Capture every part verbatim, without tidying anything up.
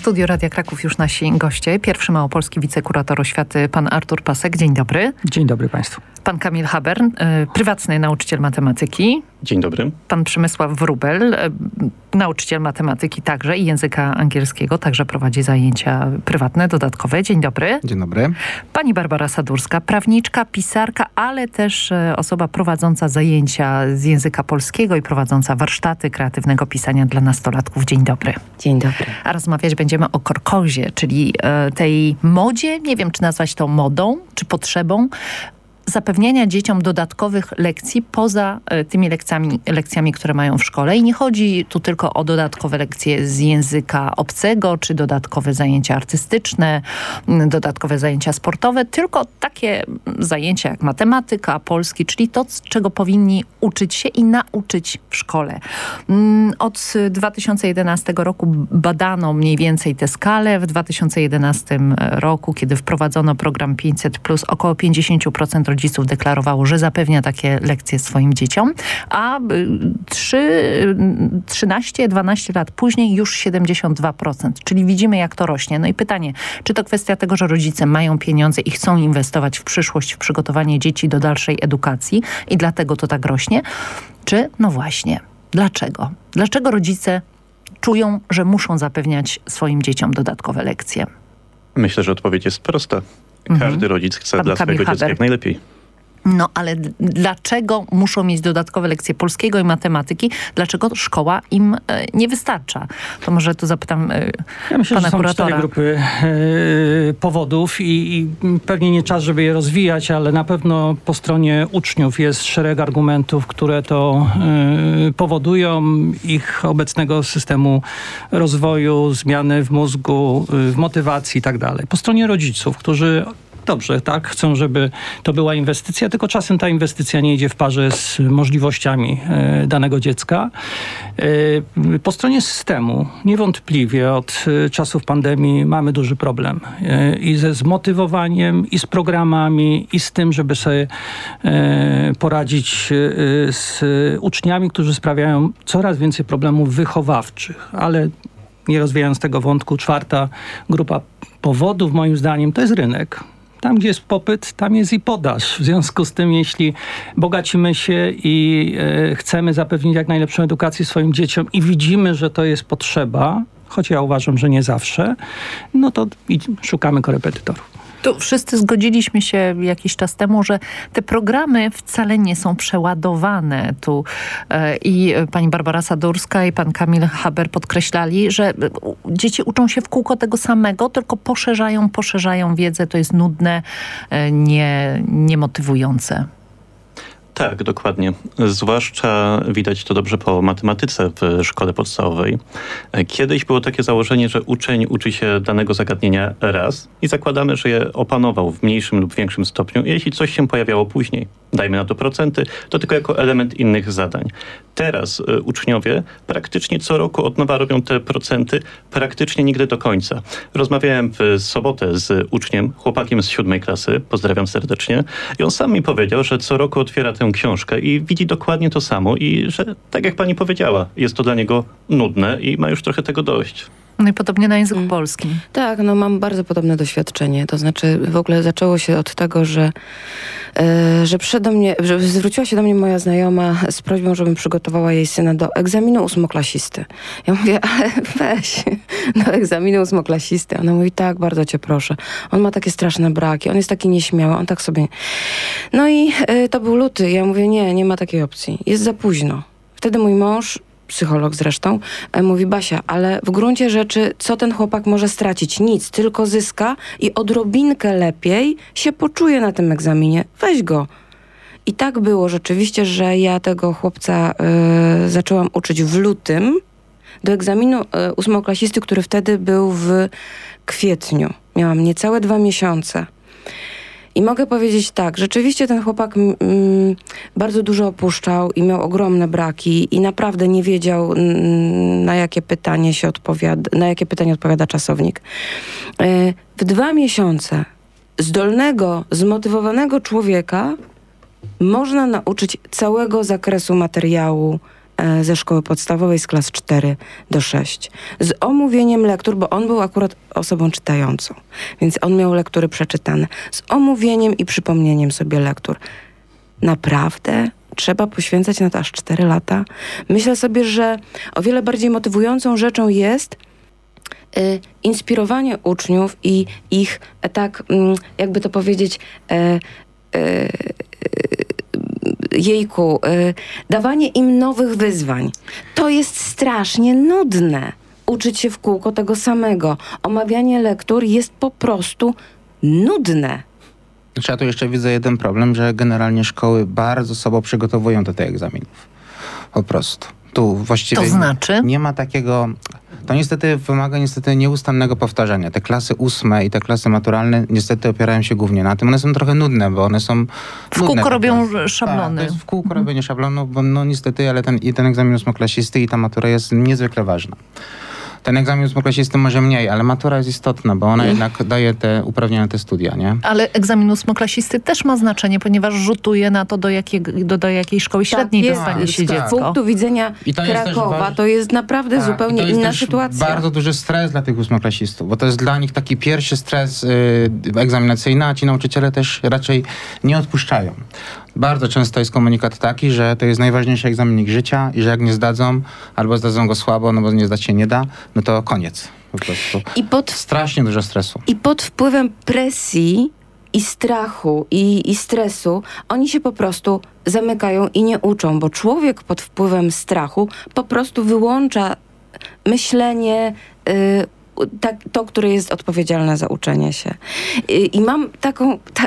Studio Radia Kraków już nasi goście. Pierwszy małopolski wicekurator oświaty, pan Artur Pasek. Dzień dobry. Dzień dobry Państwu. Pan Kamil Haber, y, prywatny nauczyciel matematyki. Dzień dobry. Pan Przemysław Wróbel, y, nauczyciel matematyki także i języka angielskiego, także prowadzi zajęcia prywatne, dodatkowe. Dzień dobry. Dzień dobry. Pani Barbara Sadurska, prawniczka, pisarka, ale też y, osoba prowadząca zajęcia z języka polskiego i prowadząca warsztaty kreatywnego pisania dla nastolatków. Dzień dobry. Dzień dobry. A rozmawiać będziemy o korkozie, czyli y, tej modzie, nie wiem czy nazwać to modą, czy potrzebą, zapewniania dzieciom dodatkowych lekcji poza y, tymi lekcjami, lekcjami, które mają w szkole. I nie chodzi tu tylko o dodatkowe lekcje z języka obcego, czy dodatkowe zajęcia artystyczne, y, dodatkowe zajęcia sportowe, tylko takie zajęcia jak matematyka, polski, czyli to, czego powinni uczyć się i nauczyć w szkole. Y, od dwa tysiące jedenastego roku badano mniej więcej tę skalę. W dwa tysiące jedenastym roku, kiedy wprowadzono program pięćset plus, około pięćdziesiąt procent rodziców deklarowało, że zapewnia takie lekcje swoim dzieciom, a trzynaście dwanaście lat później już siedemdziesiąt dwa procent. Czyli widzimy, jak to rośnie. No i pytanie, czy to kwestia tego, że rodzice mają pieniądze i chcą inwestować w przyszłość, w przygotowanie dzieci do dalszej edukacji i dlatego to tak rośnie? Czy, no właśnie, dlaczego? Dlaczego rodzice czują, że muszą zapewniać swoim dzieciom dodatkowe lekcje? Myślę, że odpowiedź jest prosta. Każdy Mhm. rodzic chce Pan dla Kamil swojego dziecka Haber. jak najlepiej. No ale d- dlaczego muszą mieć dodatkowe lekcje polskiego i matematyki? Dlaczego szkoła im e, nie wystarcza? To może tu zapytam e, Ja myślę, pana że są kuratora. cztery grupy e, powodów i, i pewnie nie czas, żeby je rozwijać, ale na pewno po stronie uczniów jest szereg argumentów, które to e, powodują ich obecnego systemu rozwoju, zmiany w mózgu, e, w motywacji i tak dalej. Po stronie rodziców, którzy dobrze, tak, chcą, żeby to była inwestycja, tylko czasem ta inwestycja nie idzie w parze z możliwościami e, danego dziecka. E, po stronie systemu niewątpliwie od e, czasów pandemii mamy duży problem e, i ze zmotywowaniem, i z programami, i z tym, żeby sobie e, poradzić e, z uczniami, którzy sprawiają coraz więcej problemów wychowawczych, ale nie rozwijając tego wątku, czwarta grupa powodów moim zdaniem to jest rynek. Tam, gdzie jest popyt, tam jest i podaż. W związku z tym, jeśli bogacimy się i e, chcemy zapewnić jak najlepszą edukację swoim dzieciom i widzimy, że to jest potrzeba, choć ja uważam, że nie zawsze, no to i szukamy korepetytorów. Tu wszyscy zgodziliśmy się jakiś czas temu, że te programy wcale nie są przeładowane. Tu e, i pani Barbara Sadurska i pan Kamil Haber podkreślali, że e, dzieci uczą się w kółko tego samego, tylko poszerzają, poszerzają wiedzę. To jest nudne, e, nie, niemotywujące. Tak, dokładnie. Zwłaszcza widać to dobrze po matematyce w szkole podstawowej. Kiedyś było takie założenie, że uczeń uczy się danego zagadnienia raz i zakładamy, że je opanował w mniejszym lub większym stopniu. I jeśli coś się pojawiało później, dajmy na to procenty, to tylko jako element innych zadań. Teraz y, uczniowie praktycznie co roku od nowa robią te procenty, praktycznie nigdy do końca. Rozmawiałem w sobotę z uczniem, chłopakiem z siódmej klasy, pozdrawiam serdecznie, i on sam mi powiedział, że co roku otwiera tę książkę i widzi dokładnie to samo i że, tak jak pani powiedziała, jest to dla niego nudne i ma już trochę tego dość. No i podobnie na języku Mm. polskim. Tak, no mam bardzo podobne doświadczenie. To znaczy w ogóle zaczęło się od tego, że, e, że przyszedł do mnie, że zwróciła się do mnie moja znajoma z prośbą, żebym przygotowała jej syna do egzaminu ósmoklasisty. Ja mówię, ale weź, do egzaminu ósmoklasisty. Ona mówi, tak, bardzo cię proszę. On ma takie straszne braki, on jest taki nieśmiały, on tak sobie... No i e, to był luty. Ja mówię, nie, nie ma takiej opcji. Jest za późno. Wtedy mój mąż, psycholog zresztą, e, mówi, Basia, ale w gruncie rzeczy co ten chłopak może stracić? Nic, tylko zyska i odrobinkę lepiej się poczuje na tym egzaminie. Weź go. I tak było rzeczywiście, że ja tego chłopca e, zaczęłam uczyć w lutym do egzaminu e, ósmoklasisty, który wtedy był w kwietniu. Miałam niecałe dwa miesiące. I mogę powiedzieć tak, rzeczywiście ten chłopak mm, bardzo dużo opuszczał i miał ogromne braki i naprawdę nie wiedział, mm, na jakie pytanie się odpowiada, na jakie pytanie odpowiada czasownik. Yy, w dwa miesiące zdolnego, zmotywowanego człowieka można nauczyć całego zakresu materiału e, ze szkoły podstawowej z klas cztery do sześć. Z omówieniem lektur, bo on był akurat osobą czytającą, więc on miał lektury przeczytane. Z omówieniem i przypomnieniem sobie lektur. Naprawdę trzeba poświęcać na to aż cztery lata? Myślę sobie, że o wiele bardziej motywującą rzeczą jest y, inspirowanie uczniów i ich, e, tak, mm, jakby to powiedzieć, e, e, jejku, y, dawanie im nowych wyzwań. To jest strasznie nudne. Uczyć się w kółko tego samego. Omawianie lektur jest po prostu nudne. Znaczy, ja tu jeszcze widzę jeden problem, że generalnie szkoły bardzo słabo przygotowują do tych egzaminów. Po prostu. Tu właściwie To znaczy? nie ma takiego... To niestety wymaga niestety nieustannego powtarzania. Te klasy ósme i te klasy maturalne niestety opierają się głównie na tym. One są trochę nudne, bo one są W kółko robią szablony. Tak, to jest w kółko mhm. robienie szablonów, bo no niestety, ale ten, i ten egzamin ósmoklasisty i ta matura jest niezwykle ważna. Ten egzamin ósmoklasisty może mniej, ale matura jest istotna, bo ona jednak daje te uprawnienia na te studia, nie? Ale egzamin ósmoklasisty też ma znaczenie, ponieważ rzutuje na to, do, jakiego, do, do jakiej szkoły średniej tak, dostanie jest, się tak. dziecko. Z punktu widzenia I to Krakowa jest też, to jest naprawdę tak, zupełnie to jest inna też sytuacja. Bardzo duży stres dla tych ósmoklasistów, bo to jest dla nich taki pierwszy stres y, egzaminacyjny, a ci nauczyciele też raczej nie odpuszczają. Bardzo często jest komunikat taki, że to jest najważniejszy egzamin ich życia i że jak nie zdadzą, albo zdadzą go słabo, no bo nie zdać się nie da, no to koniec po prostu. I pod, Strasznie dużo stresu. I pod wpływem presji i strachu i, i stresu oni się po prostu zamykają i nie uczą, bo człowiek pod wpływem strachu po prostu wyłącza myślenie, y, tak, to, które jest odpowiedzialne za uczenie się. Y, I mam taką... Ta,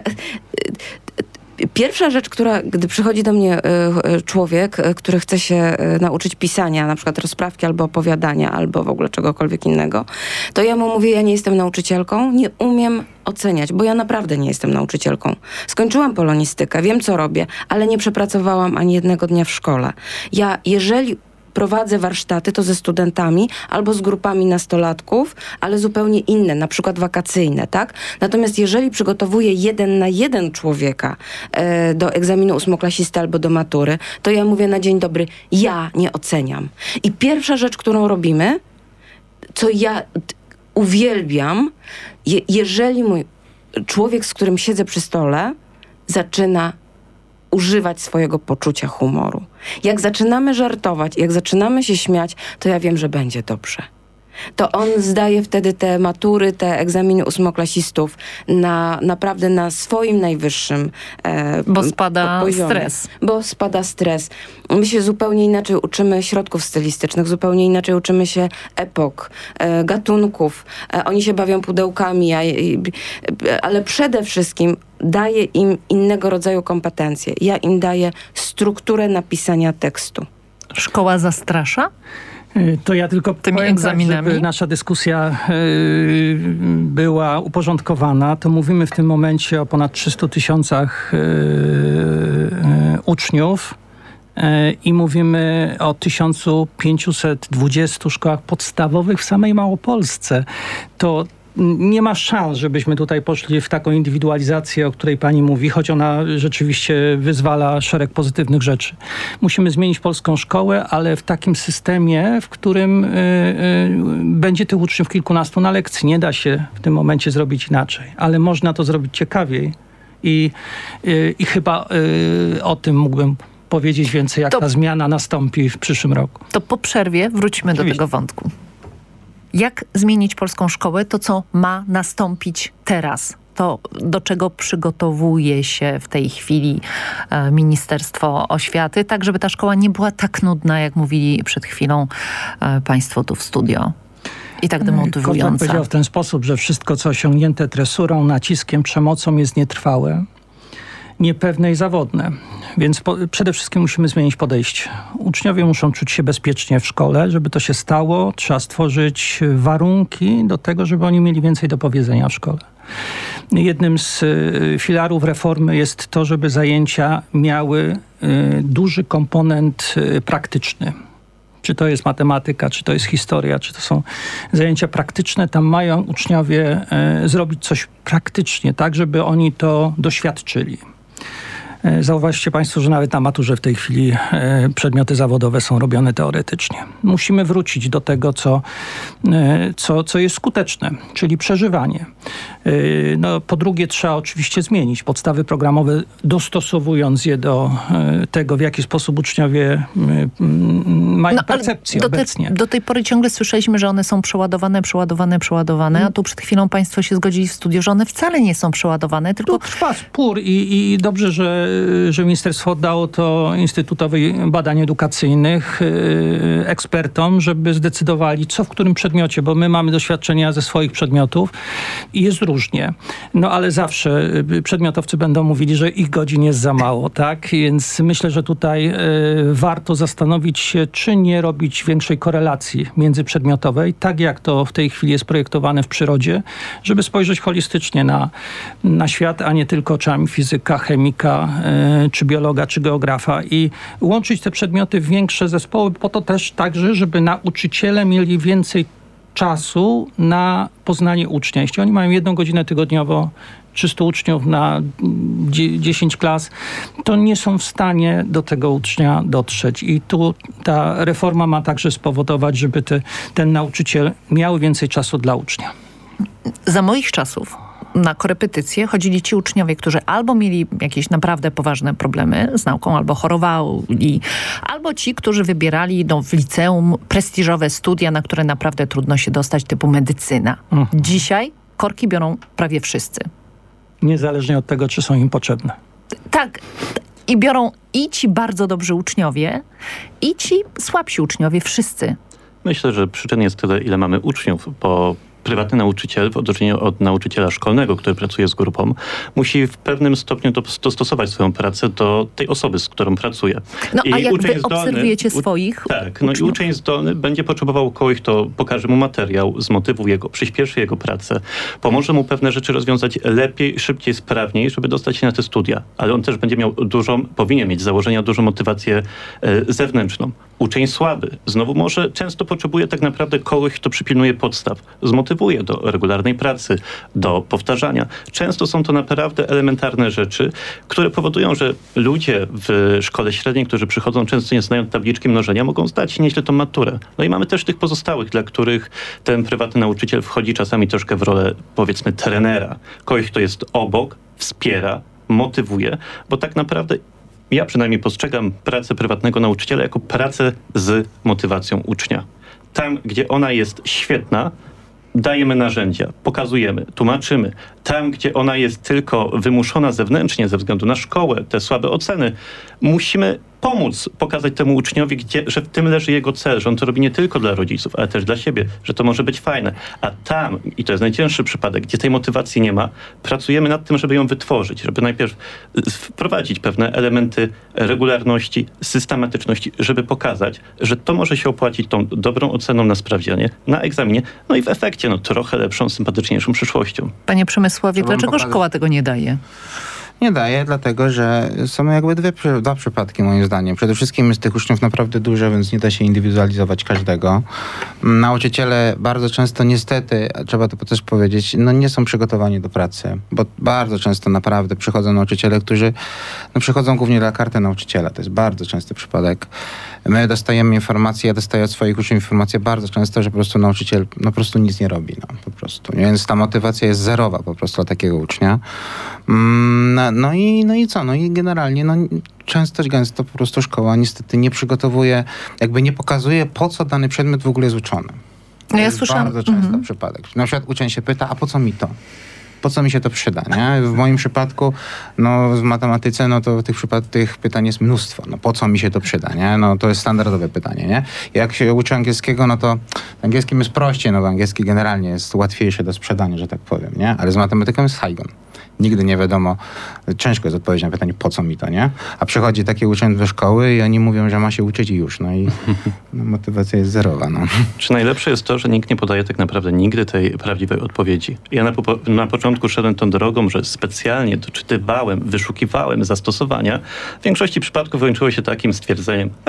y, Pierwsza rzecz, która, gdy przychodzi do mnie y, człowiek, y, który chce się y, nauczyć pisania, na przykład rozprawki albo opowiadania, albo w ogóle czegokolwiek innego, to ja mu mówię, ja nie jestem nauczycielką, nie umiem oceniać, bo ja naprawdę nie jestem nauczycielką. Skończyłam polonistykę, wiem co robię, ale nie przepracowałam ani jednego dnia w szkole. Ja, jeżeli prowadzę warsztaty, to ze studentami albo z grupami nastolatków, ale zupełnie inne, na przykład wakacyjne, tak? Natomiast jeżeli przygotowuję jeden na jeden człowieka e, do egzaminu ósmoklasisty albo do matury, to ja mówię na dzień dobry, ja nie oceniam. I pierwsza rzecz, którą robimy, co ja t, uwielbiam, je, jeżeli mój człowiek, z którym siedzę przy stole, zaczyna używać swojego poczucia humoru. Jak zaczynamy żartować, jak zaczynamy się śmiać, to ja wiem, że będzie dobrze. To on zdaje wtedy te matury, te egzaminy ósmoklasistów na, naprawdę na swoim najwyższym e, Bo spada poziomie. stres. Bo spada stres. My się zupełnie inaczej uczymy środków stylistycznych, zupełnie inaczej uczymy się epok, e, gatunków. E, oni się bawią pudełkami, a, i, ale przede wszystkim daję im innego rodzaju kompetencje. Ja im daję strukturę napisania tekstu. Szkoła zastrasza? To ja tylko tymi powiem egzaminami? Tak, żeby nasza dyskusja y, była uporządkowana, to mówimy w tym momencie o ponad trzystu tysiącach y, y, uczniów y, i mówimy o tysiąc pięćset dwudziestu szkołach podstawowych w samej Małopolsce. To nie ma szans, żebyśmy tutaj poszli w taką indywidualizację, o której pani mówi, choć ona rzeczywiście wyzwala szereg pozytywnych rzeczy. Musimy zmienić polską szkołę, ale w takim systemie, w którym y, y, będzie tych uczniów kilkunastu na lekcji. Nie da się w tym momencie zrobić inaczej, ale można to zrobić ciekawiej i, y, i chyba y, o tym mógłbym powiedzieć więcej, jak to, ta zmiana nastąpi w przyszłym roku. To po przerwie wróćmy Oczywiście. do tego wątku. Jak zmienić polską szkołę? To, co ma nastąpić teraz. To, do czego przygotowuje się w tej chwili e, Ministerstwo Oświaty, tak żeby ta szkoła nie była tak nudna, jak mówili przed chwilą e, państwo tu w studio. I tak demotywująca. Korczak powiedział w ten sposób, że wszystko, co osiągnięte tresurą, naciskiem, przemocą jest nietrwałe, niepewne i zawodne. Więc po, przede wszystkim musimy zmienić podejście. Uczniowie muszą czuć się bezpiecznie w szkole. Żeby to się stało, trzeba stworzyć warunki do tego, żeby oni mieli więcej do powiedzenia w szkole. Jednym z y, filarów reformy jest to, żeby zajęcia miały y, duży komponent y, praktyczny. Czy to jest matematyka, czy to jest historia, czy to są zajęcia praktyczne. Tam mają uczniowie y, zrobić coś praktycznie, tak, żeby oni to doświadczyli. Zauważcie Państwo, że nawet na maturze w tej chwili przedmioty zawodowe są robione teoretycznie. Musimy wrócić do tego, co, co, co jest skuteczne, czyli przeżywanie. No, po drugie, trzeba oczywiście zmienić podstawy programowe, dostosowując je do tego, w jaki sposób uczniowie mają no, percepcję do obecnie. Te, do tej pory ciągle słyszeliśmy, że one są przeładowane, przeładowane, przeładowane, a tu przed chwilą Państwo się zgodzili w studiu, że one wcale nie są przeładowane, tylko... Tu trwa spór i, i dobrze, że, że ministerstwo oddało to Instytutowi Badań Edukacyjnych, yy, ekspertom, żeby zdecydowali, co w którym przedmiocie, bo my mamy doświadczenia ze swoich przedmiotów i jest różnie. No ale zawsze przedmiotowcy będą mówili, że ich godzin jest za mało, tak? Więc myślę, że tutaj yy, warto zastanowić się, czy nie robić większej korelacji międzyprzedmiotowej, tak jak to w tej chwili jest projektowane w przyrodzie, żeby spojrzeć holistycznie na, na świat, a nie tylko oczami fizyka, chemika, yy, czy biologa, czy geografa i łączyć te przedmioty w większe zespoły, po to też także, żeby nauczyciele mieli więcej czasu na poznanie ucznia. Jeśli oni mają jedną godzinę tygodniowo, trzysta uczniów na dziesięć klas, to nie są w stanie do tego ucznia dotrzeć. I tu ta reforma ma także spowodować, żeby te, ten nauczyciel miał więcej czasu dla ucznia. Za moich czasów na korepetycje chodzili ci uczniowie, którzy albo mieli jakieś naprawdę poważne problemy z nauką, albo chorowali, albo ci, którzy wybierali no, w liceum prestiżowe studia, na które naprawdę trudno się dostać, typu medycyna. Mhm. Dzisiaj korki biorą prawie wszyscy. Niezależnie od tego, czy są im potrzebne. Tak. I biorą i ci bardzo dobrzy uczniowie, i ci słabsi uczniowie, wszyscy. Myślę, że przyczyn jest tyle, ile mamy uczniów, bo prywatny nauczyciel, w odróżnieniu od nauczyciela szkolnego, który pracuje z grupą, musi w pewnym stopniu dostosować swoją pracę do tej osoby, z którą pracuje. No I a jak uczeń wy zdolny, obserwujecie swoich u, Tak, no uczniów? i uczeń zdolny będzie potrzebował kogoś, kto pokaże mu materiał, zmotywuje go, przyspieszy jego pracę, pomoże mu pewne rzeczy rozwiązać lepiej, szybciej, sprawniej, żeby dostać się na te studia. Ale on też będzie miał dużą, powinien mieć z założenia dużą motywację e, zewnętrzną. Uczeń słaby, znowu może często potrzebuje tak naprawdę kogoś, kto przypilnuje podstaw, zmotywuje do regularnej pracy, do powtarzania. Często są to naprawdę elementarne rzeczy, które powodują, że ludzie w szkole średniej, którzy przychodzą często nie znają tabliczki mnożenia, mogą zdać nieźle tą maturę. No i mamy też tych pozostałych, dla których ten prywatny nauczyciel wchodzi czasami troszkę w rolę, powiedzmy, trenera. Kogoś, kto jest obok, wspiera, motywuje, bo tak naprawdę ja przynajmniej postrzegam pracę prywatnego nauczyciela jako pracę z motywacją ucznia. Tam, gdzie ona jest świetna, dajemy narzędzia, pokazujemy, tłumaczymy. Tam, gdzie ona jest tylko wymuszona zewnętrznie ze względu na szkołę, te słabe oceny, musimy pomóc pokazać temu uczniowi, gdzie, że w tym leży jego cel, że on to robi nie tylko dla rodziców, ale też dla siebie, że to może być fajne. A tam, i to jest najcięższy przypadek, gdzie tej motywacji nie ma, pracujemy nad tym, żeby ją wytworzyć, żeby najpierw wprowadzić pewne elementy regularności, systematyczności, żeby pokazać, że to może się opłacić tą dobrą oceną na sprawdzianie, na egzaminie, no i w efekcie no, trochę lepszą, sympatyczniejszą przyszłością. Panie Przemysławie, Trzeba dlaczego pokazać. szkoła tego nie daje? Nie daje, dlatego że są jakby dwie, dwa przypadki moim zdaniem. Przede wszystkim jest tych uczniów naprawdę dużo, więc nie da się indywidualizować każdego. Nauczyciele bardzo często niestety, trzeba to też powiedzieć, no nie są przygotowani do pracy, bo bardzo często naprawdę przychodzą nauczyciele, którzy no, przychodzą głównie dla karty nauczyciela. To jest bardzo częsty przypadek. My dostajemy informacje, ja dostaję od swoich uczniów informacje bardzo często, że po prostu nauczyciel no, po prostu nic nie robi. No, po prostu. Więc ta motywacja jest zerowa po prostu dla takiego ucznia. No, no, i, no i co? No i generalnie no, często, gęsto po prostu szkoła niestety nie przygotowuje, jakby nie pokazuje, po co dany przedmiot w ogóle jest uczony. To Ja jest słyszałam... bardzo często Mhm. przypadek. Na przykład uczeń się pyta, a po co mi to? Po co mi się to przyda, nie? W moim przypadku, no w matematyce, no to tych, przypad- tych pytań jest mnóstwo. No po co mi się to przyda, nie? No to jest standardowe pytanie, nie? Jak się uczy angielskiego, no to angielskim jest prościej, no bo angielski generalnie jest łatwiejszy do sprzedania, że tak powiem, nie? Ale z matematyką jest hajgon. Nigdy nie wiadomo, ciężko jest odpowiedzieć na pytanie, po co mi to, nie? A przychodzi taki uczeń do szkoły i oni mówią, że ma się uczyć i już, no i no, motywacja jest zerowa, no. Czy najlepsze jest to, że nikt nie podaje tak naprawdę nigdy tej prawdziwej odpowiedzi? Ja na, po, na początku szedłem tą drogą, że specjalnie doczytywałem, wyszukiwałem zastosowania. W większości przypadków kończyło się takim stwierdzeniem, e,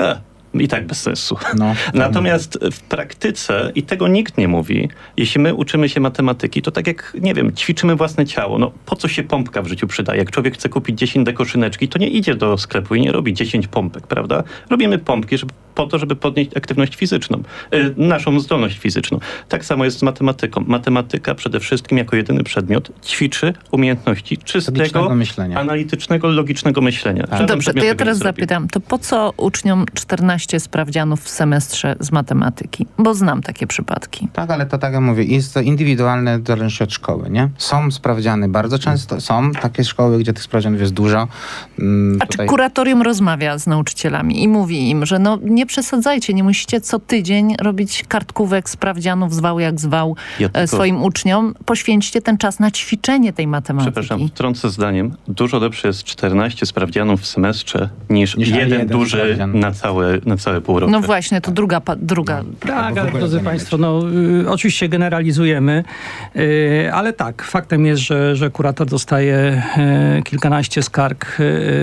i tak bez sensu. No, Natomiast w praktyce, i tego nikt nie mówi, jeśli my uczymy się matematyki, to tak jak, nie wiem, ćwiczymy własne ciało. No po co się pompka w życiu przydaje? Jak człowiek chce kupić dziesięć dekoszyneczki, to nie idzie do sklepu i nie robi dziesięć pompek, prawda? Robimy pompki żeby, po to, żeby podnieść aktywność fizyczną, yy, naszą zdolność fizyczną. Tak samo jest z matematyką. Matematyka przede wszystkim jako jedyny przedmiot ćwiczy umiejętności czystego, myślenia. analitycznego, logicznego myślenia. Tak. Dobrze, to ja teraz zapytam, to po co uczniom czternaście sprawdzianów w semestrze z matematyki? Bo znam takie przypadki. Tak, ale to tak jak mówię, jest to indywidualne w zależności od szkoły, nie? Są sprawdziany bardzo często, są takie szkoły, gdzie tych sprawdzianów jest dużo. Mm, A tutaj... czy kuratorium rozmawia z nauczycielami i mówi im, że no nie przesadzajcie, nie musicie co tydzień robić kartkówek, sprawdzianów, zwał jak zwał Ja tylko... swoim uczniom. Poświęćcie ten czas na ćwiczenie tej matematyki. Przepraszam, wtrącę zdaniem. Dużo lepsze jest czternaście sprawdzianów w semestrze niż, Niż jeden, jeden duży sprawdzian. na całe, na całe pół roku. No właśnie, to druga... Pa, druga. Tak, ale drodzy Państwo, no y, oczywiście generalizujemy, y, ale tak, faktem jest, że, że kurator dostaje y, kilkanaście skarg y,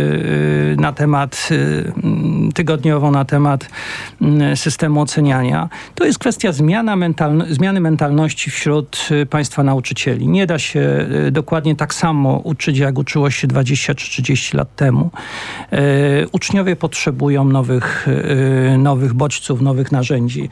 y, na temat, y, tygodniowo na temat y, systemu oceniania. To jest kwestia zmiana mentalno- zmiany mentalności wśród y, Państwa nauczycieli. Nie da się y, dokładnie tak samo uczyć, jak uczyło się dwadzieścia czy trzydzieści lat temu. Y, uczniowie potrzebują nowych, y, nowych bodźców, nowych narzędzi.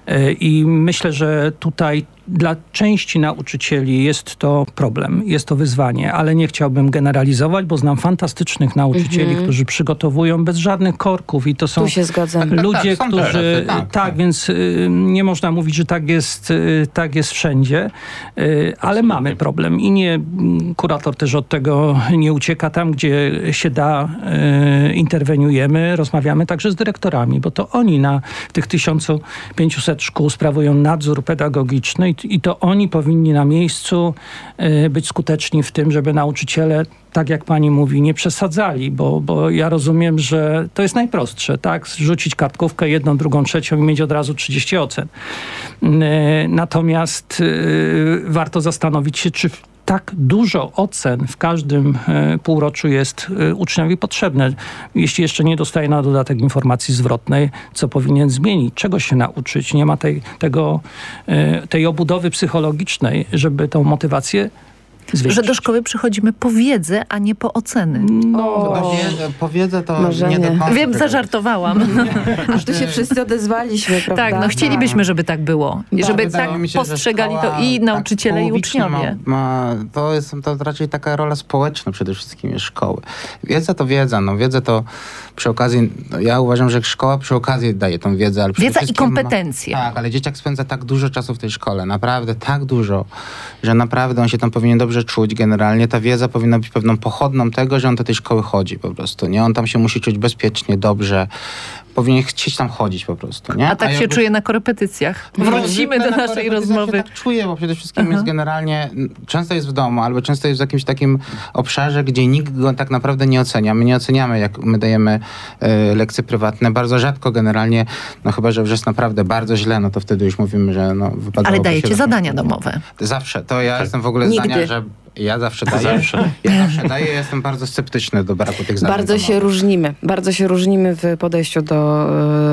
I myślę, że tutaj dla części nauczycieli jest to problem, jest to wyzwanie, ale nie chciałbym generalizować, bo znam fantastycznych nauczycieli, mm-hmm. którzy przygotowują bez żadnych korków i to są tu się zgadzam. ludzie, tak, tak, którzy... tak, Tak, tak. więc y, nie można mówić, że tak jest, y, tak jest wszędzie, y, ale mamy problem i nie, kurator też od tego nie ucieka. Tam, gdzie się da, y, interweniujemy, rozmawiamy także z dyrektorami, bo to oni na tych tysiąc pięćset szkół sprawują nadzór pedagogiczny i, i to oni powinni na miejscu y, być skuteczni w tym, żeby nauczyciele, tak jak pani mówi, nie przesadzali, bo, bo ja rozumiem, że to jest najprostsze, tak? Rzucić kartkówkę jedną, drugą, trzecią i mieć od razu trzydzieści ocen. Y, natomiast y, warto zastanowić się, czy tak dużo ocen w każdym e, półroczu jest e, uczniowi potrzebne. Jeśli jeszcze nie dostaje na dodatek informacji zwrotnej, co powinien zmienić, czego się nauczyć. Nie ma tej, tego, e, tej obudowy psychologicznej, żeby tą motywację zwiększyć. Że do szkoły przychodzimy po wiedzę, a nie po oceny. No, O. Powiedzę, powiedzę to Marzenie. nie do końca. Wiem, zażartowałam. Aż tu się wszyscy odezwaliśmy, prawda? Tak, no chcielibyśmy, żeby tak było. I Tak, żeby wydaje tak mi się, że postrzegali szkoła to i nauczyciele, tak i połowicznie uczniowie. Ma, ma, to jest to raczej taka rola społeczna przede wszystkim jest szkoły. Wiedza to wiedza, no wiedzę to przy okazji, no, ja uważam, że szkoła przy okazji daje tą wiedzę, ale przede Wiedza i wszystkim kompetencje. Ma, tak, ale dzieciak spędza tak dużo czasu w tej szkole, naprawdę tak dużo, że naprawdę on się tam powinien dobrze czuć generalnie. Ta wiedza powinna być pewną pochodną tego, że on do tej szkoły chodzi po prostu, nie? On tam się musi czuć bezpiecznie, dobrze. Powinien chcieć tam chodzić po prostu, nie? A tak A się jakby... czuje na korepetycjach. No, Wrócimy do na naszej korepetycjach rozmowy. się tak czuję, bo przede wszystkim Aha. jest generalnie, często jest w domu, albo często jest w jakimś takim obszarze, gdzie nikt go tak naprawdę nie ocenia. My nie oceniamy, jak my dajemy y, lekcje prywatne. Bardzo rzadko generalnie, no chyba, że już jest naprawdę bardzo źle, no to wtedy już mówimy, że no wypadałoby Ale się dajecie do- zadania domowe. Zawsze. To ja Tak. jestem w ogóle Nigdy. zdania, że ja zawsze daję. Zawsze. Ja zawsze daję, jestem bardzo sceptyczny do braku tych zadań Bardzo się domowych. różnimy. Bardzo się różnimy w podejściu do,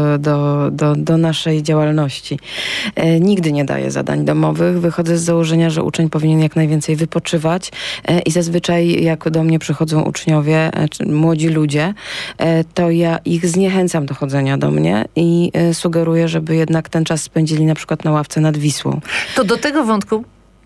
do, do, do naszej działalności. E, nigdy nie daję zadań domowych. Wychodzę z założenia, że uczeń powinien jak najwięcej wypoczywać e, i zazwyczaj jak do mnie przychodzą uczniowie, e, czy młodzi ludzie, e, to ja ich zniechęcam do chodzenia do mnie i e, sugeruję, żeby jednak ten czas spędzili na przykład na ławce nad Wisłą. To do tego wątku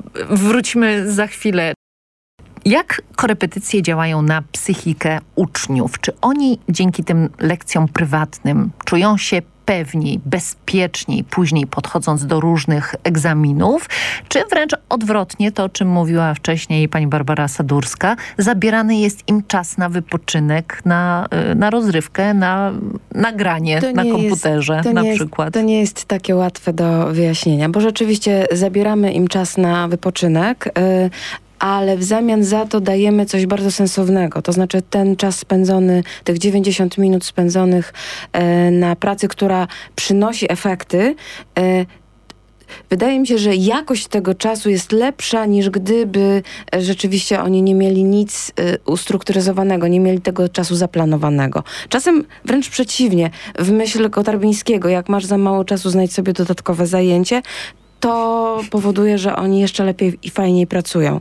wróćmy za chwilę. Jak korepetycje działają na psychikę uczniów? Czy oni dzięki tym lekcjom prywatnym czują się pewniej, bezpieczniej, później podchodząc do różnych egzaminów? Czy wręcz odwrotnie, to o czym mówiła wcześniej pani Barbara Sadurska, zabierany jest im czas na wypoczynek, na, na rozrywkę, na nagranie To na nie komputerze jest, to na nie przykład? Jest, to nie jest takie łatwe do wyjaśnienia, bo rzeczywiście zabieramy im czas na wypoczynek, yy, ale w zamian za to dajemy coś bardzo sensownego. To znaczy ten czas spędzony, tych dziewięćdziesiąt minut spędzonych e, na pracy, która przynosi efekty, e, wydaje mi się, że jakość tego czasu jest lepsza niż gdyby rzeczywiście oni nie mieli nic y, ustrukturyzowanego, nie mieli tego czasu zaplanowanego. Czasem wręcz przeciwnie, w myśl Kotarbińskiego, jak masz za mało czasu, znajdź sobie dodatkowe zajęcie, to powoduje, że oni jeszcze lepiej i fajniej pracują.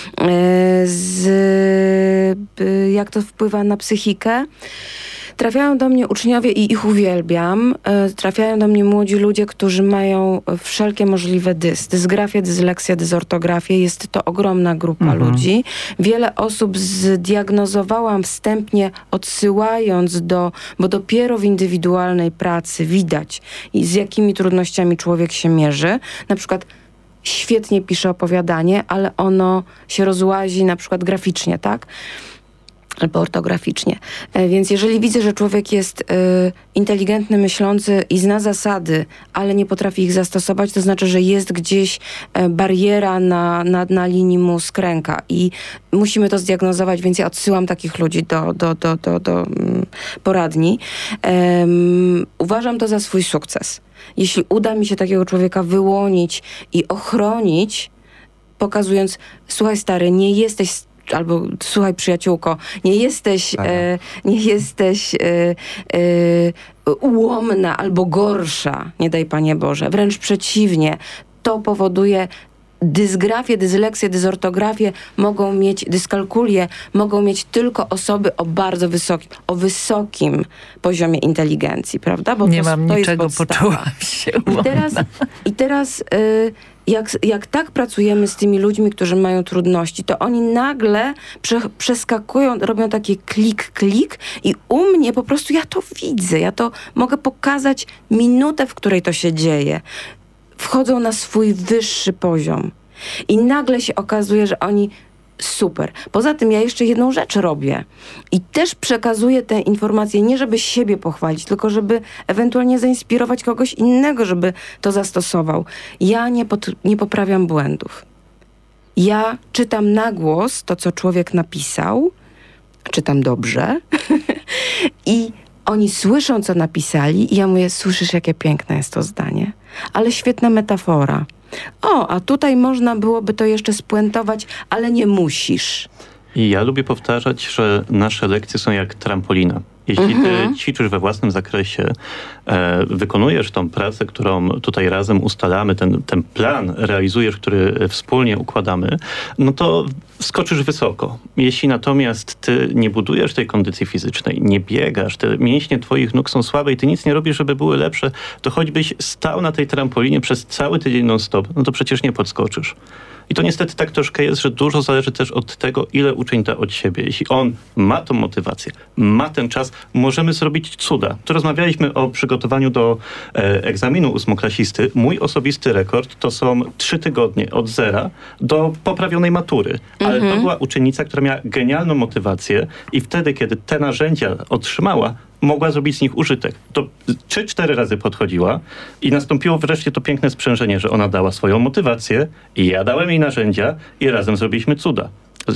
Z, jak to wpływa na psychikę? Trafiają do mnie uczniowie i ich uwielbiam. Trafiają do mnie młodzi ludzie, którzy mają wszelkie możliwe dys. Dysgrafię, dysleksję, dysortografię. Jest to ogromna grupa mhm. ludzi. Wiele osób zdiagnozowałam wstępnie, odsyłając do, bo dopiero w indywidualnej pracy widać, z jakimi trudnościami człowiek się mierzy. Na przykład świetnie pisze opowiadanie, ale ono się rozłazi na przykład graficznie, tak? Albo ortograficznie. E, więc jeżeli widzę, że człowiek jest e, inteligentny, myślący i zna zasady, ale nie potrafi ich zastosować, to znaczy, że jest gdzieś e, bariera na, na, na linii mózg-ręka i musimy to zdiagnozować, więc ja odsyłam takich ludzi do, do, do, do, do um, poradni. E, uważam to za swój sukces. Jeśli uda mi się takiego człowieka wyłonić i ochronić, pokazując, słuchaj stary, nie jesteś albo słuchaj przyjaciółko, nie jesteś, e, nie jesteś e, e, ułomna albo gorsza, nie daj Panie Boże. Wręcz przeciwnie, to powoduje dysgrafię, dysleksję, dysortografię mogą mieć, dyskalkulię mogą mieć tylko osoby o bardzo wysokim, o wysokim poziomie inteligencji, prawda? Bo nie to, mam to niczego, jest poczułam się I teraz, i teraz y, jak, jak tak pracujemy z tymi ludźmi, którzy mają trudności, to oni nagle prze, przeskakują, robią takie klik, klik i u mnie po prostu ja to widzę, ja to mogę pokazać minutę, w której to się dzieje. Wchodzą na swój wyższy poziom i nagle się okazuje, że oni super. Poza tym ja jeszcze jedną rzecz robię i też przekazuję te informacje nie żeby siebie pochwalić, tylko żeby ewentualnie zainspirować kogoś innego, żeby to zastosował. Ja nie, pot- nie poprawiam błędów. Ja czytam na głos to, co człowiek napisał, czytam dobrze i oni słyszą, co napisali i ja mówię, słyszysz, jakie piękne jest to zdanie, ale świetna metafora. O, a tutaj można byłoby to jeszcze spuentować, ale nie musisz. I ja lubię powtarzać, że nasze lekcje są jak trampolina. Jeśli ty ćwiczysz we własnym zakresie, e, wykonujesz tą pracę, którą tutaj razem ustalamy, ten, ten plan realizujesz, który wspólnie układamy, no to skoczysz wysoko. Jeśli natomiast ty nie budujesz tej kondycji fizycznej, nie biegasz, te mięśnie twoich nóg są słabe i ty nic nie robisz, żeby były lepsze, to choćbyś stał na tej trampolinie przez cały tydzień non-stop, no to przecież nie podskoczysz. I to niestety tak troszkę jest, że dużo zależy też od tego, ile uczeń da od siebie. Jeśli on ma tą motywację, ma ten czas, możemy zrobić cuda. Tu rozmawialiśmy o przygotowaniu do e, egzaminu ósmoklasisty. Mój osobisty rekord to są trzy tygodnie od zera do poprawionej matury. Ale mhm. to była uczennica, która miała genialną motywację i wtedy, kiedy te narzędzia otrzymała, mogła zrobić z nich użytek. To trzy, cztery razy podchodziła i nastąpiło wreszcie to piękne sprzężenie, że ona dała swoją motywację i ja dałem jej narzędzia i razem zrobiliśmy cuda.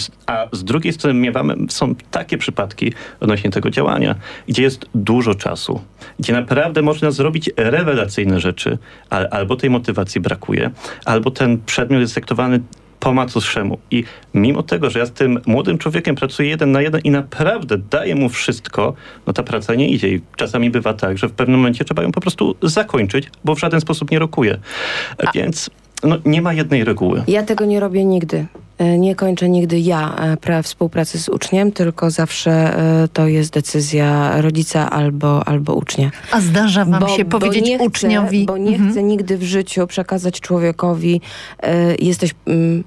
A z drugiej strony miewamy, są takie przypadki odnośnie tego działania, gdzie jest dużo czasu, gdzie naprawdę można zrobić rewelacyjne rzeczy, ale albo tej motywacji brakuje, albo ten przedmiot jest traktowany po macoszemu. I mimo tego, że ja z tym młodym człowiekiem pracuję jeden na jeden i naprawdę daję mu wszystko, no ta praca nie idzie. I czasami bywa tak, że w pewnym momencie trzeba ją po prostu zakończyć, bo w żaden sposób nie rokuje. A... Więc no, nie ma jednej reguły. Ja tego nie robię nigdy. Nie kończę nigdy ja pra- współpracy z uczniem, tylko zawsze y, to jest decyzja rodzica albo, albo ucznia. A zdarza wam bo, się bo powiedzieć nie chcę, uczniowi... Bo nie mhm. chcę nigdy w życiu przekazać człowiekowi y, jesteś... Y,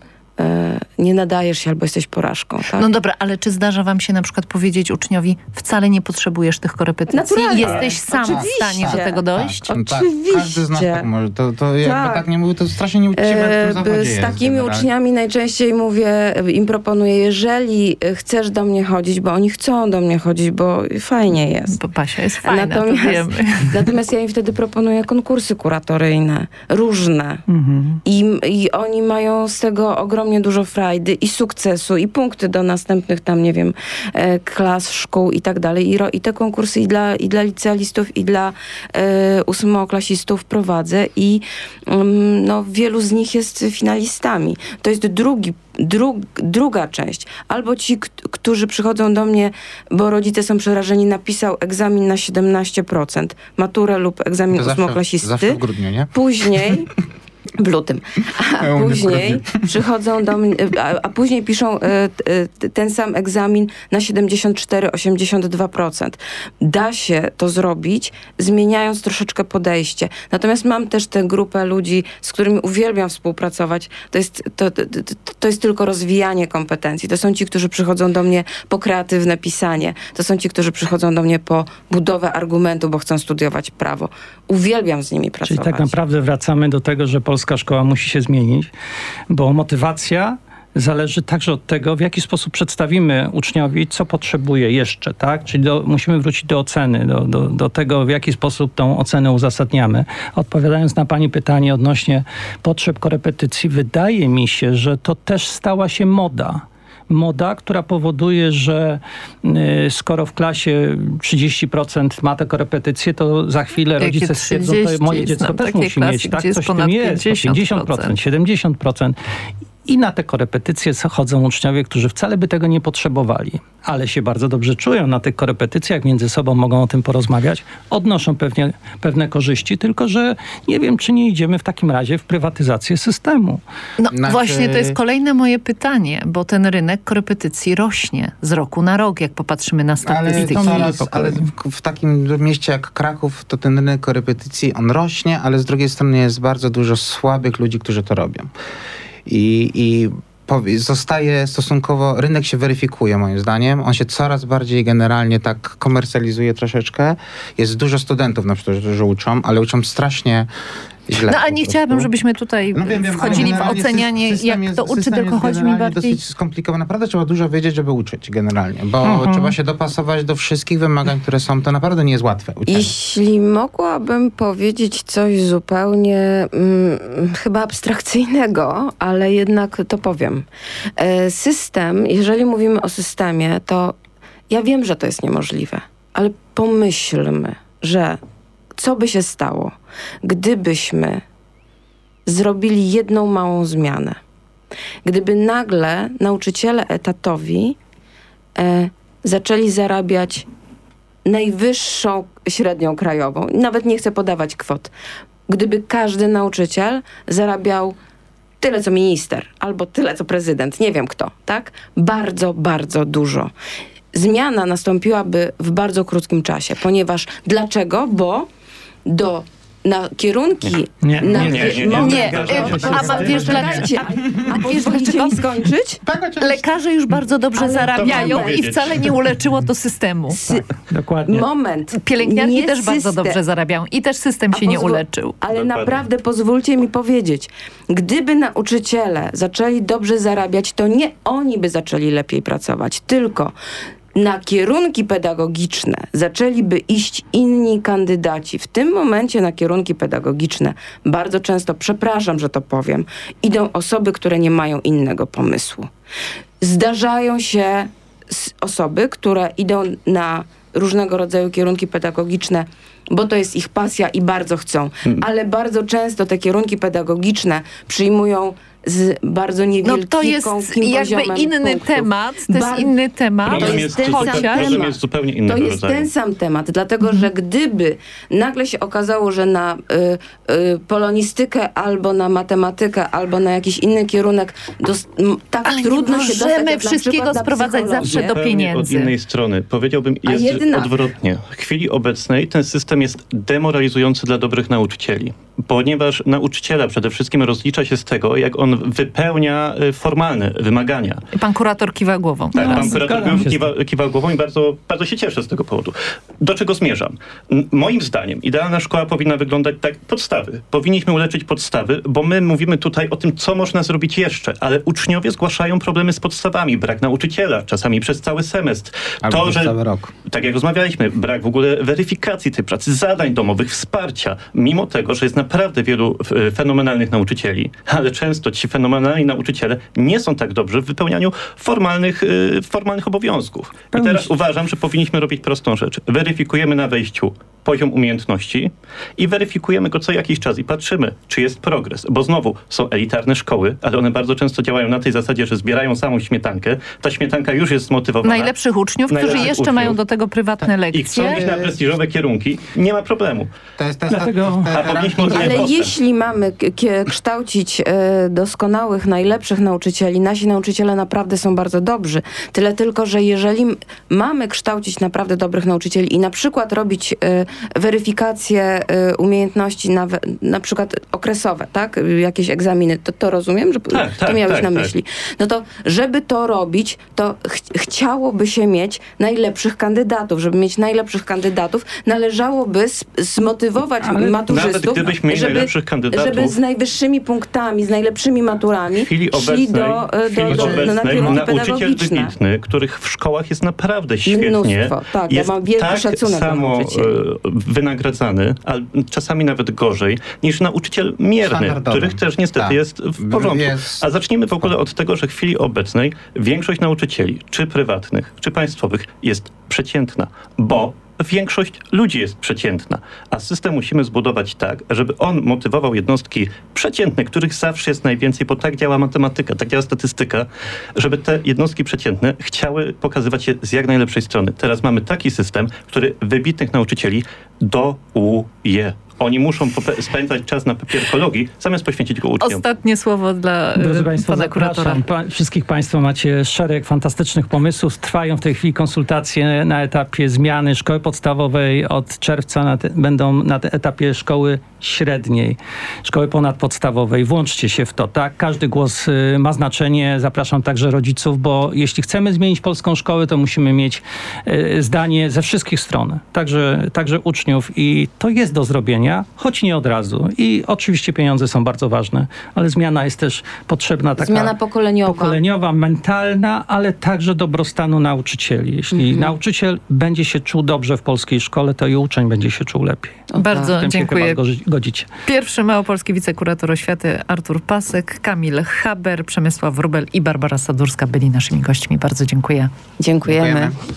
nie nadajesz się albo jesteś porażką. Tak? No dobra, ale czy zdarza wam się na przykład powiedzieć uczniowi, wcale nie potrzebujesz tych korepetycji? Naturalnie. Jesteś sam Oczywiście. w stanie do tego dojść? Tak, tak, Oczywiście. Każdy z nas tak może. To, to jakby tak. tak nie mówię, to strasznie nieuczciwe w tym zawodzie Z jest, takimi generalnie. uczniami najczęściej mówię, im proponuję, jeżeli chcesz do mnie chodzić, bo oni chcą do mnie chodzić, bo fajnie jest. Bo Basia jest fajna, natomiast, to wiemy. Natomiast ja im wtedy proponuję konkursy kuratoryjne, różne. Mhm. I, I oni mają z tego ogromnie dużo frajdy. frajdy i sukcesu i punkty do następnych tam, nie wiem, e, klas, szkół i tak dalej. I, ro, i te konkursy i dla, i dla licealistów, i dla e, ósmoklasistów prowadzę i mm, no, wielu z nich jest finalistami. To jest drugi Dru, druga część. Albo ci, k- którzy przychodzą do mnie, bo rodzice są przerażeni, napisał egzamin na siedemnaście procent, maturę lub egzamin To zawsze, ósmoklasisty. zawsze w grudniu, nie? Później... W lutym. A Ja u mnie w później grudniu. przychodzą do mnie, a, a później piszą e, e, ten sam egzamin na siedemdziesiąt cztery do osiemdziesięciu dwóch procent. Da się to zrobić, zmieniając troszeczkę podejście. Natomiast mam też tę grupę ludzi, z którymi uwielbiam współpracować. To jest, to, to, to jest tylko rozwijanie kompetencji. To są ci, którzy przychodzą do mnie po kreatywne pisanie. To są ci, którzy przychodzą do mnie po budowę argumentu, bo chcą studiować prawo. Uwielbiam z nimi pracować. Czyli tak naprawdę wracamy do tego, że polska szkoła musi się zmienić, bo motywacja zależy także od tego, w jaki sposób przedstawimy uczniowi, co potrzebuje jeszcze, tak? Czyli do, musimy wrócić do oceny, do, do, do tego, w jaki sposób tą ocenę uzasadniamy. Odpowiadając na pani pytanie odnośnie potrzeb korepetycji, wydaje mi się, że to też stała się moda. Moda, która powoduje, że y, skoro w klasie trzydzieści procent ma te korepetycje, to za chwilę Jakie rodzice stwierdzą, trzydzieści? to moje dziecko Znam też takie musi klasy, mieć. Tak, gdzie jest coś w tym ponad jest. pięćdziesiąt procent, siedemdziesiąt procent. I na te korepetycje chodzą uczniowie, którzy wcale by tego nie potrzebowali, ale się bardzo dobrze czują na tych korepetycjach, między sobą mogą o tym porozmawiać, odnoszą pewnie, pewne korzyści, tylko że nie wiem, czy nie idziemy w takim razie w prywatyzację systemu. No Znaczy- właśnie, to jest kolejne moje pytanie, bo ten rynek korepetycji rośnie z roku na rok, jak popatrzymy na Ale, statystyki. coraz, ale w, w takim mieście jak Kraków, to ten rynek korepetycji, on rośnie, ale z drugiej strony jest bardzo dużo słabych ludzi, którzy to robią. I, i powie, zostaje stosunkowo, rynek się weryfikuje moim zdaniem, on się coraz bardziej generalnie tak komercjalizuje troszeczkę. Jest dużo studentów na przykład, którzy uczą, ale uczą strasznie źle. No ale po nie prostu. chciałabym, żebyśmy tutaj No wiem, wiem, ale wchodzili w generalnie ocenianie, system jak jest- to uczy, system tylko jest chodzi mi generalnie bardziej... dosyć skomplikowany. Naprawdę trzeba dużo wiedzieć, żeby uczyć generalnie, bo Mhm. trzeba się dopasować do wszystkich wymagań, które są. To naprawdę nie jest łatwe uczenie. Jeśli mogłabym powiedzieć coś zupełnie mm, chyba abstrakcyjnego, ale jednak to powiem. E, system, jeżeli mówimy o systemie, to ja wiem, że to jest niemożliwe, ale pomyślmy, że co by się stało, gdybyśmy zrobili jedną małą zmianę. Gdyby nagle nauczyciele etatowi e, zaczęli zarabiać najwyższą średnią krajową. Nawet nie chcę podawać kwot. Gdyby każdy nauczyciel zarabiał tyle, co minister, albo tyle, co prezydent, nie wiem kto, tak? Bardzo, bardzo dużo. Zmiana nastąpiłaby w bardzo krótkim czasie, ponieważ dlaczego? Bo do na kierunki... Nie, na nie, nie, nie, nie, mo- nie. zgadzam się A z ma- tym. wiesz Czekajcie, a Wiesz pozwolicie dlaczego? mi skończyć? Tak, oczywiście. Lekarze już bardzo dobrze Ale- zarabiają To i chciałam wcale nie uleczyło to systemu. Sy- Dokładnie. Moment. Pielęgniarki Nie też bardzo system. dobrze zarabiają i też system A się nie pozwo- uleczył. Ale Dokładnie. naprawdę pozwólcie mi powiedzieć, gdyby nauczyciele zaczęli dobrze zarabiać, to nie oni by zaczęli lepiej pracować, tylko na kierunki pedagogiczne zaczęliby iść inni kandydaci. W tym momencie na kierunki pedagogiczne bardzo często, przepraszam, że to powiem, idą osoby, które nie mają innego pomysłu. Zdarzają się s- osoby, które idą na różnego rodzaju kierunki pedagogiczne, bo to jest ich pasja i bardzo chcą. Ale bardzo często te kierunki pedagogiczne przyjmują z bardzo No niewielkim to jest jakby poziomem inny punktów. temat, to jest Bar- inny temat. To Problem jest jest, ten sam zupełnie- temat. problem jest zupełnie To innego jest rodzaju. ten sam temat, dlatego że gdyby nagle się okazało, że na y, y, polonistykę albo na matematykę, albo na jakiś inny kierunek dos- m, tak Ale nie trudno się dostać, możemy jak na wszystkiego przykład na sprowadzać psychologię. zawsze do Zupełnie pieniędzy. od innej strony. Powiedziałbym, A jest jednak. odwrotnie. W chwili obecnej ten system jest demoralizujący dla dobrych nauczycieli, ponieważ nauczyciela przede wszystkim rozlicza się z tego, jak on wypełnia y, formalne wymagania. Pan kurator kiwa głową. Tak, No, pan kurator zgadzam się z kiwa, kiwa głową i bardzo, bardzo się cieszę z tego powodu. Do czego zmierzam? N- Moim zdaniem idealna szkoła powinna wyglądać tak, podstawy. Powinniśmy uleczyć podstawy, bo my mówimy tutaj o tym, co można zrobić jeszcze, ale uczniowie zgłaszają problemy z podstawami, brak nauczyciela, czasami przez cały semestr. Albo To, przez że, cały rok. tak jak rozmawialiśmy, brak w ogóle weryfikacji tej pracy, zadań domowych, wsparcia, mimo tego, że jest naprawdę naprawdę wielu fenomenalnych nauczycieli, ale często ci fenomenalni nauczyciele nie są tak dobrzy w wypełnianiu formalnych, formalnych obowiązków. I teraz uważam, że powinniśmy robić prostą rzecz. Weryfikujemy na wejściu poziom umiejętności i weryfikujemy go co jakiś czas i patrzymy, czy jest progres. Bo znowu są elitarne szkoły, ale one bardzo często działają na tej zasadzie, że zbierają samą śmietankę. Ta śmietanka już jest zmotywowana. Najlepszych uczniów, którzy jeszcze uczniów. mają do tego prywatne lekcje. I chcą iść na prestiżowe kierunki. Nie ma problemu. To jest, to jest Dlatego... te, te, te A powinniśmy Ale postęp. jeśli mamy k- kształcić e, doskonałych, najlepszych nauczycieli, nasi nauczyciele naprawdę są bardzo dobrzy. Tyle tylko, że jeżeli m- mamy kształcić naprawdę dobrych nauczycieli i na przykład robić e, weryfikację e, umiejętności na, na przykład okresowe, tak? Jakieś egzaminy, to, to rozumiem, że Tak, to tak, miałeś tak, na tak. myśli. No to żeby to robić, to ch- chciałoby się mieć najlepszych kandydatów. Żeby mieć najlepszych kandydatów, należałoby s- zmotywować Ale maturzystów, nawet gdybyśmy mieli żeby, najlepszych kandydatów, żeby z najwyższymi punktami, z najlepszymi maturami w chwili szli obecnej, do, w chwili do, do, do, na obecnej kierunki nauczyciel pedagogiczne. wybitny, których w szkołach jest naprawdę świetnie, Mnóstwo, tak, ja jest mam wielki tak szacunek dla samo nauczycieli. e, wynagradzany, a czasami nawet gorzej, niż nauczyciel mierny, Standardowy. których też niestety Tak. jest w porządku. Jest... A zacznijmy w ogóle od tego, że w chwili obecnej większość nauczycieli, czy prywatnych, czy państwowych, jest przeciętna, bo większość ludzi jest przeciętna, a system musimy zbudować tak, żeby on motywował jednostki przeciętne, których zawsze jest najwięcej, bo tak działa matematyka, tak działa statystyka, żeby te jednostki przeciętne chciały pokazywać się z jak najlepszej strony. Teraz mamy taki system, który wybitnych nauczycieli dołuje. Oni muszą pope- spędzać czas na papierkologii, zamiast poświęcić go uczniom. Ostatnie słowo dla Drodzy y, Państwo, pana kuratora. zapraszam. Pa, wszystkich Państwa macie szereg fantastycznych pomysłów. Trwają w tej chwili konsultacje na etapie zmiany szkoły podstawowej. Od czerwca na te, będą na te etapie szkoły średniej, szkoły ponadpodstawowej. Włączcie się w to, tak? Każdy głos y, ma znaczenie. Zapraszam także rodziców, bo jeśli chcemy zmienić polską szkołę, to musimy mieć y, zdanie ze wszystkich stron, także, także uczniów i to jest do zrobienia, choć nie od razu. I oczywiście pieniądze są bardzo ważne, ale zmiana jest też potrzebna taka Zmiana pokoleniowa. pokoleniowa, mentalna, ale także dobrostanu nauczycieli. Jeśli Mhm. nauczyciel będzie się czuł dobrze w polskiej szkole, to i uczeń będzie się czuł lepiej. Bardzo W tym się dziękuję. chyba zgodzi- godzicie. Pierwszy małopolski wicekurator oświaty Artur Pasek, Kamil Haber, Przemysław Wróbel i Barbara Sadurska byli naszymi gośćmi. Bardzo dziękuję. Dziękujemy. Dziękujemy.